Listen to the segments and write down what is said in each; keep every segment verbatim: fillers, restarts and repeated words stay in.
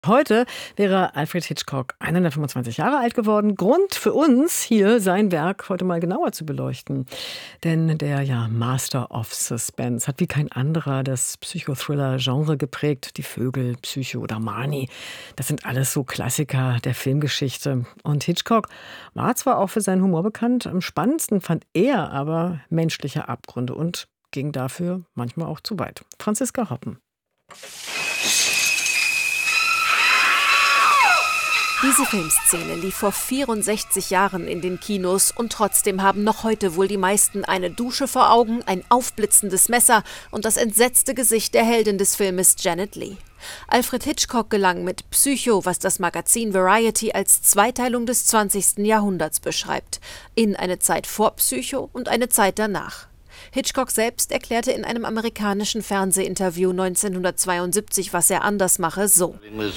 Heute wäre Alfred Hitchcock hundertfünfundzwanzig Jahre alt geworden. Grund für uns, hier sein Werk heute mal genauer zu beleuchten. Denn der ja Master of Suspense hat wie kein anderer das Psychothriller-Genre geprägt. Die Vögel, Psycho oder Marnie, das sind alles so Klassiker der Filmgeschichte. Und Hitchcock war zwar auch für seinen Humor bekannt, am spannendsten fand er aber menschliche Abgründe und ging dafür manchmal auch zu weit. Franziska Hoppen. Diese Filmszene lief vor vierundsechzig Jahren in den Kinos und trotzdem haben noch heute wohl die meisten eine Dusche vor Augen, ein aufblitzendes Messer und das entsetzte Gesicht der Heldin des Filmes Janet Leigh. Alfred Hitchcock gelang mit Psycho, was das Magazin Variety als Zweiteilung des zwanzigsten Jahrhunderts beschreibt, in eine Zeit vor Psycho und eine Zeit danach. Hitchcock selbst erklärte in einem amerikanischen Fernsehinterview neunzehnhundertzweiundsiebzig, was er anders mache, so.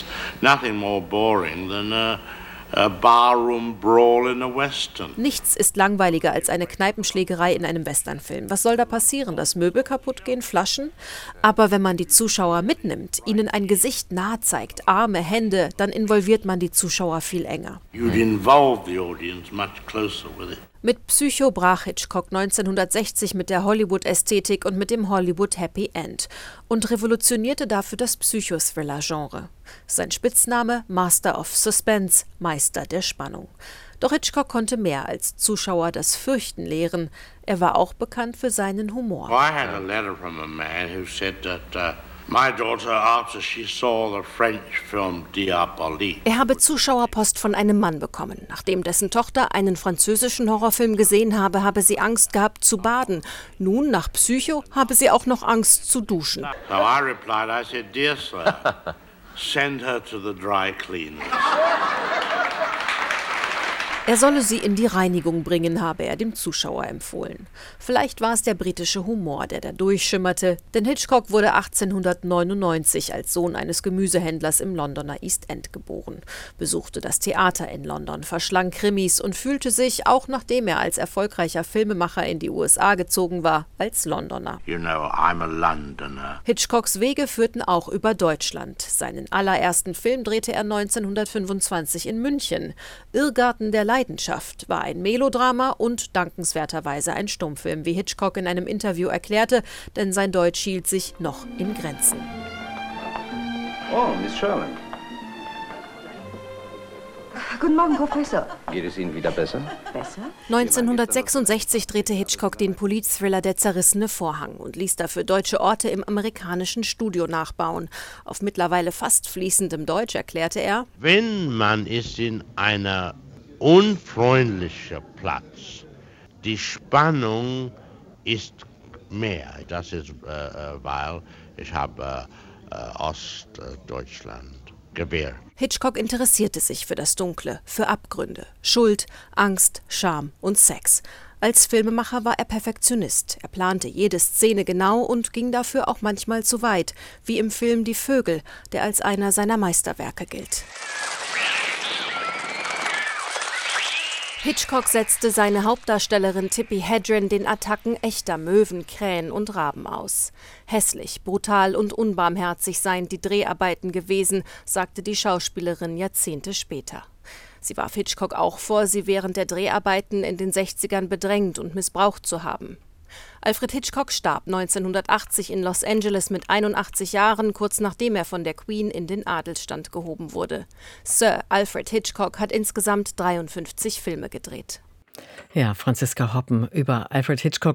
Nichts ist langweiliger als eine Kneipenschlägerei in einem Westernfilm. Was soll da passieren? Dass Möbel kaputt gehen, Flaschen? Aber wenn man die Zuschauer mitnimmt, ihnen ein Gesicht nahe zeigt, Arme, Hände, dann involviert man die Zuschauer viel enger. You'd involve the audience much closer with it. Mit Psycho brach Hitchcock neunzehnhundertsechzig mit der Hollywood-Ästhetik und mit dem Hollywood-Happy End und revolutionierte dafür das Psychothriller-Genre. Sein Spitzname Master of Suspense, Meister der Spannung. Doch Hitchcock konnte mehr als Zuschauer das Fürchten lehren. Er war auch bekannt für seinen Humor. I had a letter from a man who said that uh My daughter, after she saw the French film Diabolique. Er habe Zuschauerpost von einem Mann bekommen. Nachdem dessen Tochter einen französischen Horrorfilm gesehen habe, habe sie Angst gehabt zu baden. Nun, nach Psycho, habe sie auch noch Angst zu duschen. So I replied, I said, dear sir, send her to the dry cleaners. Er solle sie in die Reinigung bringen, habe er dem Zuschauer empfohlen. Vielleicht war es der britische Humor, der da durchschimmerte, denn Hitchcock wurde achtzehnhundertneunundneunzig als Sohn eines Gemüsehändlers im Londoner East End geboren, besuchte das Theater in London, verschlang Krimis und fühlte sich, auch nachdem er als erfolgreicher Filmemacher in die U S A gezogen war, als Londoner. You know, I'm a Londoner. Hitchcocks Wege führten auch über Deutschland. Seinen allerersten Film drehte er neunzehnhundertfünfundzwanzig in München. Irrgarten der Leidenschaft war ein Melodrama und dankenswerterweise ein Stummfilm, wie Hitchcock in einem Interview erklärte, denn sein Deutsch hielt sich noch in Grenzen. Oh, Miss Sherman. Guten Morgen, Professor. Geht es Ihnen wieder besser? Besser? neunzehnhundertsechsundsechzig drehte Hitchcock den Politthriller Der zerrissene Vorhang und ließ dafür deutsche Orte im amerikanischen Studio nachbauen. Auf mittlerweile fast fließendem Deutsch erklärte er: Wenn man ist in einer unfreundlichen Platz, die Spannung ist mehr. Das ist, äh, weil ich habe äh, Ostdeutschland gewählt. Hitchcock interessierte sich für das Dunkle, für Abgründe, Schuld, Angst, Scham und Sex. Als Filmemacher war er Perfektionist. Er plante jede Szene genau und ging dafür auch manchmal zu weit, wie im Film Die Vögel, der als einer seiner Meisterwerke gilt. Hitchcock setzte seine Hauptdarstellerin Tippi Hedren den Attacken echter Möwen, Krähen und Raben aus. Hässlich, brutal und unbarmherzig seien die Dreharbeiten gewesen, sagte die Schauspielerin Jahrzehnte später. Sie warf Hitchcock auch vor, sie während der Dreharbeiten in den sechzigern bedrängt und missbraucht zu haben. Alfred Hitchcock starb neunzehnhundertachtzig in Los Angeles mit einundachtzig Jahren, kurz nachdem er von der Queen in den Adelsstand gehoben wurde. Sir Alfred Hitchcock hat insgesamt dreiundfünfzig Filme gedreht. Ja, Franziska Hoppen über Alfred Hitchcock.